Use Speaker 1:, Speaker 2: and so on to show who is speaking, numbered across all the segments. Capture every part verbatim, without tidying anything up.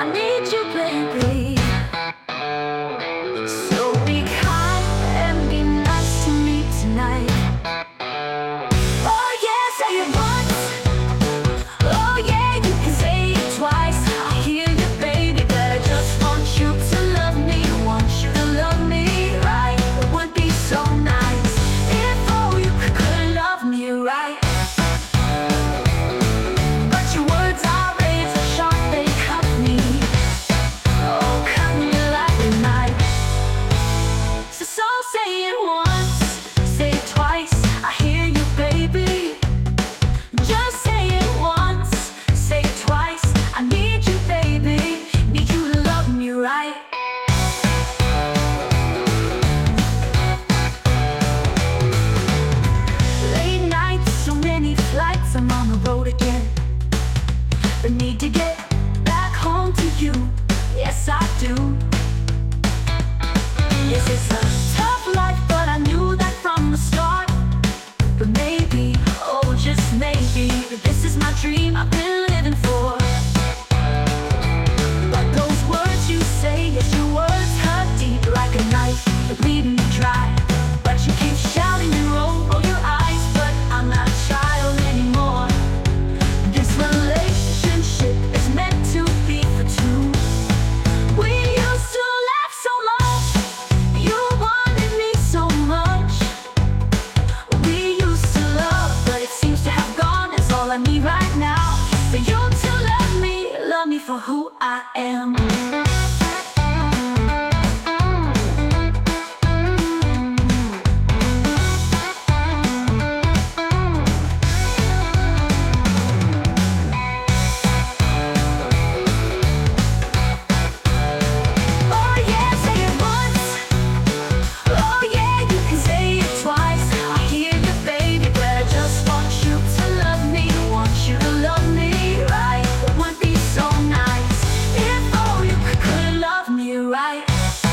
Speaker 1: I need you, baby. So be kind and be nice to me tonight. Oh yeah, say it once. Oh yeah, you can say it twice. I hear you, baby, but I just want you to love me. Want you to love me right. It would be so nice if oh you could, could love me right. But your words are razor sharp, they cut me. Oh, cut me like a knife. So, so say it once, say it twice. I hear you, baby. Just say it once, say it twice. I need you, baby. Need you to love me right. Late nights, so many flights, I'm on the road again. The need to get back home to you, yes I do. Yes, it's a tough life, but I knew that from the start. But maybe, oh just maybe, this is my dream I've been living for. But those words you say, yes your words cut deep like a knife, they're bleeding me dry. But you keep shouting and roll, roll your eyes, but I'm not a child anymore. This relationship is meant to be for two. We used to laugh so much, you wanted me so much. We used to love, but it seems to have gone. It's all I need right now, for you to love me, love me for who I am. Oh yeah, say it once. Oh yeah, you can say it twice. I hear you, baby, but I just want you to love me. Want you to love me right. It would be so nice if oh you could, could love me right.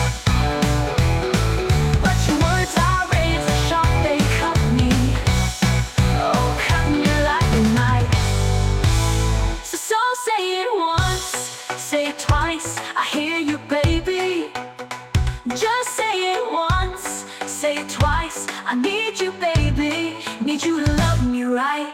Speaker 1: But your words are razor sharp, they cut me. Oh, cut me like a knife. So, so say it once, say it twice. I hear you, baby. Just say it once, say it twice. I need you, baby. Need you to love me right.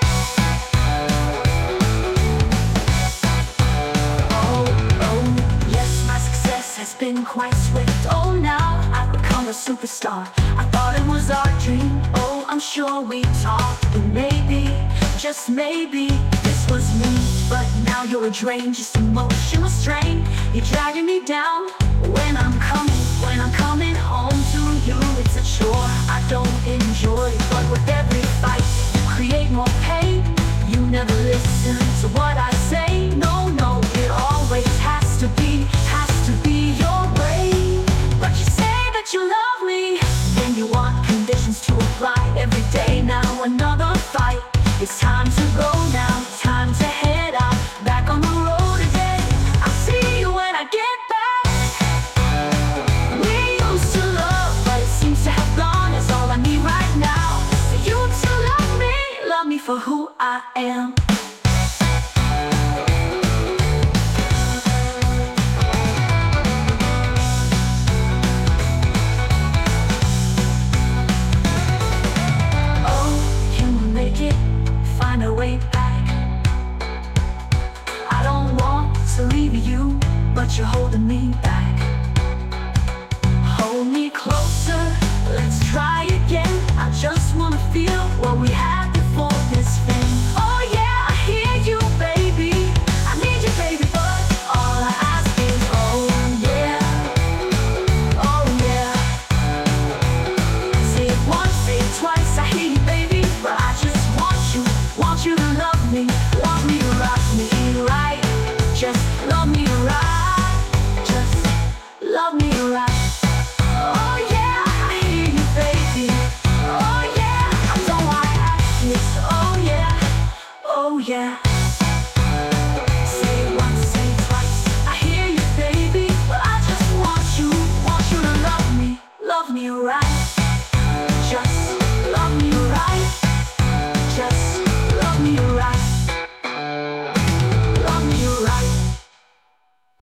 Speaker 1: Oh, oh, yes, my success has been quite swift. Oh, now I've become a superstar. I thought it was our dream. Oh, I'm sure we talked, but maybe, just maybe, this was me. But now you're a drain, just emotional strain. You're dragging me down when I'm coming, when I'm coming home to you. It's a chore I don't enjoy, but with every fight, you create more pain. You never listen to what I say. No, no, it always has to be, has to be your way. But you say that you love me, then you want conditions to apply every day. Now another fight. It's time to go now, time to head out, back on the road again. I'll see you when I get back. We used to love, but it seems to have gone. It's all I need right now, for you to love me, love me for who I am. Oh, can we make it? Find a way back. I don't want to leave you, but you're holding me back. Hold me closer, let's try again. I just wanna feel what we had before this thing. Oh yeah, I hear you, baby. I need you, baby, but all I ask is oh yeah, oh yeah. Say it once, say it twice. I hear you, baby, but I just want you, want you to love me, love me, rock me right. Just love me